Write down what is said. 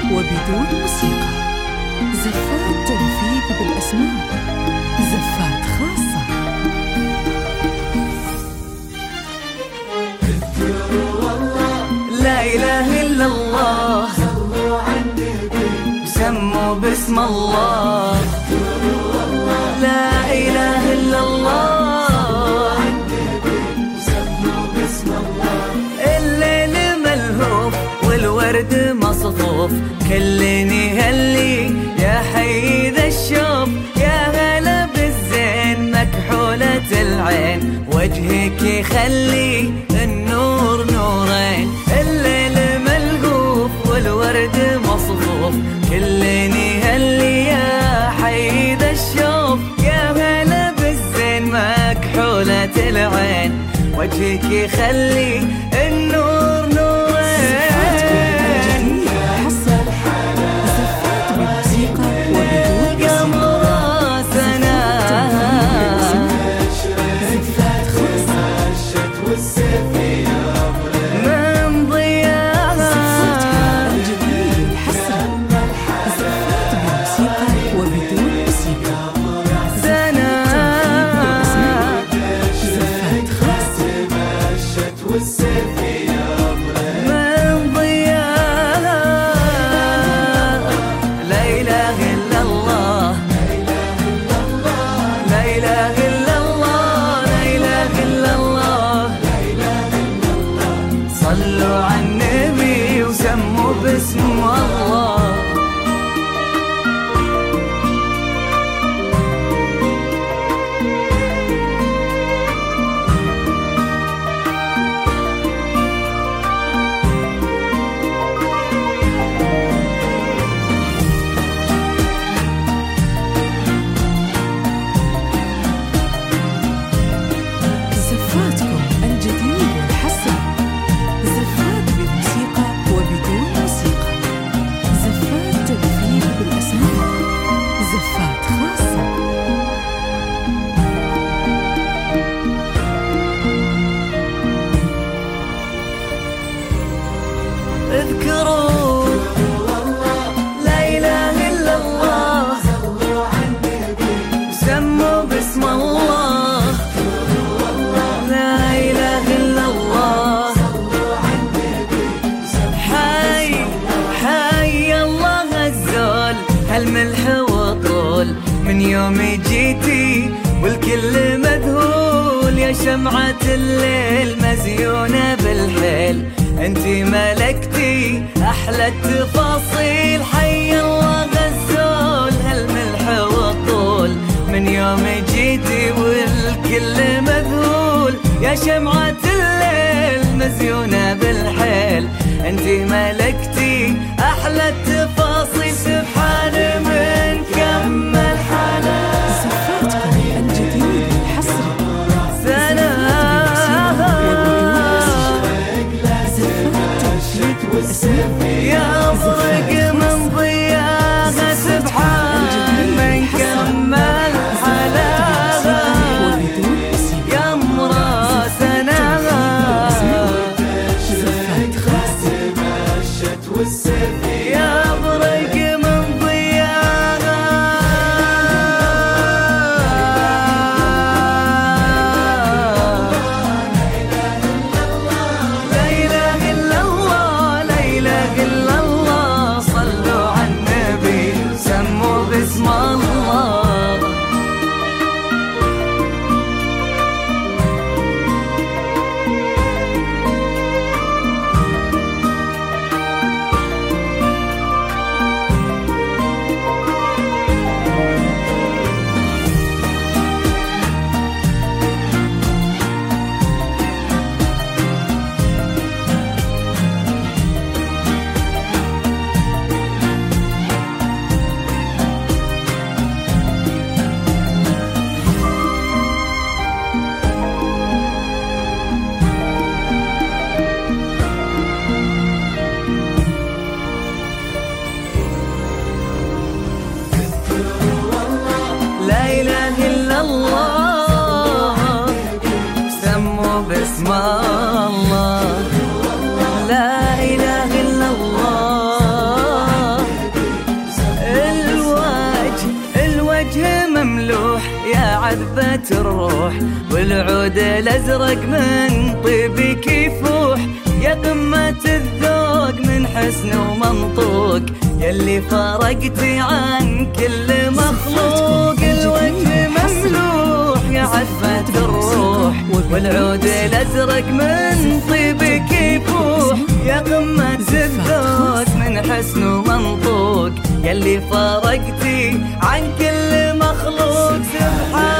وبدون موسيقى. زفات تلفيق بالأسماء. زفات خاصة. لا إله إلا الله، صلوا على النبي، سموا باسم الله. لا إله إلا الله، سموا باسم الله. الليل ملهوف والورد مصفوف، كل يهلي يا حي ذا الشوف. يا هلا بالزين مكحولة العين، وجهك يخلي النور نورين. الليل ملهوف والورد مصفوف، كل يهلي يا حي ذا الشوف. يا هلا بالزين مكحولة العين، وجهك يخلي النور نورين. صلوا على النبي وسموا باسم الله. زفاتكم الجديد والحصري. زفات بموسيقى وبدون موسيقى. زفات تلفيق بالأسماء. زفات خاصة. اذكروا لا إله إلا الله، صلوا على النبي، سموا باسم الله. لا إله إلا الله، صلوا على النبي، حي حي الله الزول. هالملح وطول من يوم جيتي والكل مذهول. يا شمعة الليل مزيونة بالحيل، انتي ملكتي احلى التفاصيل. حي الله غزول، هالملح والطول من يوم جيتي والكل مذهول. يا شمعة الليل مزيونة بالحيل، انتي ملكتي احلى التفاصيل. سبحان من كمل حنان. زفاتكم الجديد والحصري. يا برق من ضياها، سبحان من كمل حلاها. يا مراسنا زفات خاصة. يا برق من ضياها. لا إله إلا الله، لا إله إلا الله، صلوا على النبي سموا باسم الله. عذبة الروح، والعود الأزرق من طيبك يفوح. يا قمة الذوق من حسن ومنطوق، يلي فرقتي عن كل مخلوق. الوجه مملوح يا عذبة الروح، والعود الأزرق من طيبك يفوح. يا قمة الذوق من حسن ومنطوق، يلي فرقتي عن كل مخلوق. سبحان